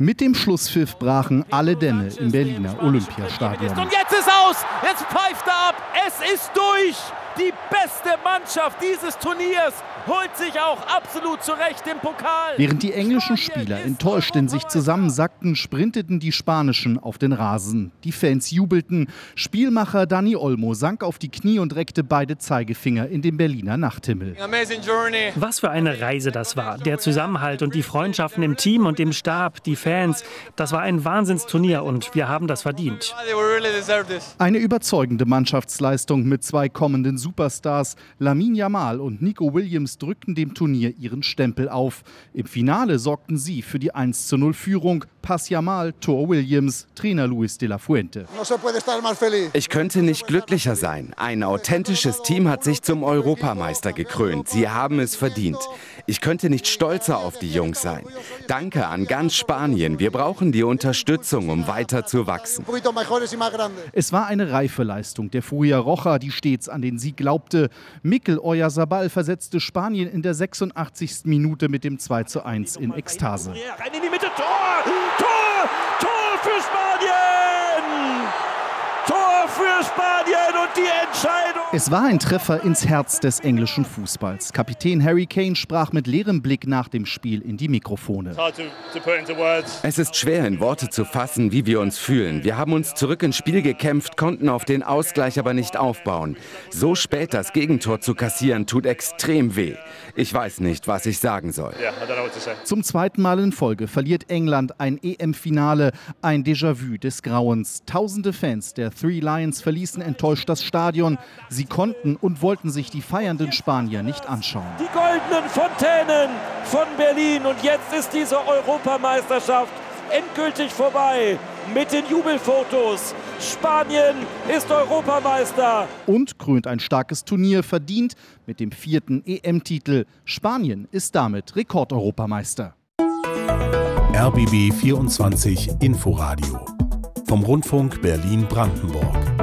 Mit dem Schlusspfiff brachen alle Dämme im Berliner Olympiastadion. Und jetzt ist aus, jetzt pfeift er ab, es ist durch. Die beste Mannschaft dieses Turniers holt sich auch absolut zu Recht den Pokal. Während die englischen Spieler enttäuscht in sich zusammensackten, sprinteten die spanischen auf den Rasen. Die Fans jubelten. Spielmacher Dani Olmo sank auf die Knie und reckte beide Zeigefinger in den Berliner Nachthimmel. Was für eine Reise das war. Der Zusammenhalt und die Freundschaften im Team und im Stab, die Fans. Das war ein Wahnsinnsturnier und wir haben das verdient. Eine überzeugende Mannschaftsleistung mit zwei kommenden Superstars. Lamine Yamal und Nico Williams drückten dem Turnier ihren Stempel auf. Im Finale sorgten sie für die 1:0-Führung. Pass Yamal, Tor Williams, Trainer Luis de la Fuente. Ich könnte nicht glücklicher sein. Ein authentisches Team hat sich zum Europameister gekrönt. Sie haben es verdient. Ich könnte nicht stolzer auf die Jungs sein. Danke an ganz Spanien. Wir brauchen die Unterstützung, um weiter zu wachsen. Es war eine reife Leistung der Furia Roja, die stets an den Sieg glaubte. Mikel Oyarzabal versetzte Spanien in der 86. Minute mit dem 2:1 in Ekstase. Rein in die Mitte, Tor! Tor! Tor für Spanien! Tor für Spanien und die Entscheidung! Es war ein Treffer ins Herz des englischen Fußballs. Kapitän Harry Kane sprach mit leerem Blick nach dem Spiel in die Mikrofone. Es ist schwer in Worte zu fassen, wie wir uns fühlen. Wir haben uns zurück ins Spiel gekämpft, konnten auf den Ausgleich aber nicht aufbauen. So spät das Gegentor zu kassieren, tut extrem weh. Ich weiß nicht, was ich sagen soll. Zum zweiten Mal in Folge verliert England ein EM-Finale, ein Déjà-vu des Grauens. Tausende Fans der Three Lions verließen enttäuscht das Stadion. Sie konnten und wollten sich die feiernden Spanier nicht anschauen. Die goldenen Fontänen von Berlin und jetzt ist diese Europameisterschaft endgültig vorbei mit den Jubelfotos. Spanien ist Europameister. Und krönt ein starkes Turnier verdient mit dem 4. EM-Titel. Spanien ist damit Rekordeuropameister. RBB 24 Inforadio vom Rundfunk Berlin-Brandenburg.